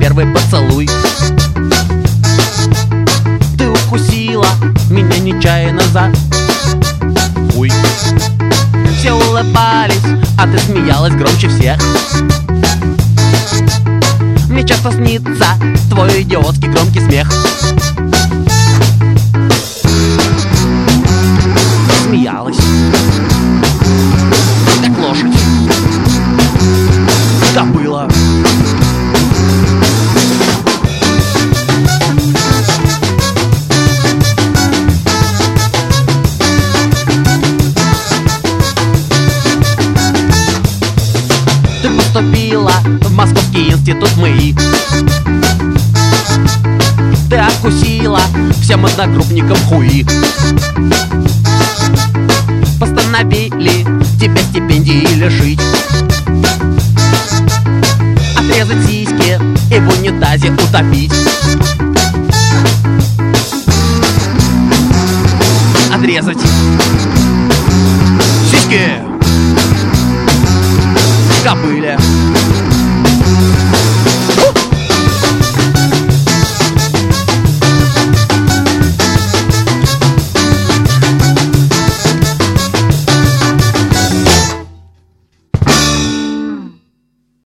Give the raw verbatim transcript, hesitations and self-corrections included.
первый поцелуй. Ты укусила меня нечаянно за Ой. Все улыбались, а ты смеялась громче всех. Мне часто снится твой идиотский громкий смех. Смеялась, как лошадь, кобыла. Ты поступила в Московский институт МИИ. Ты откусила всем одногруппникам хуи. Постановили тебя стипендии лишить, отрезать сиськи и в унитазе утопить. Отрезать сиськи кобыле.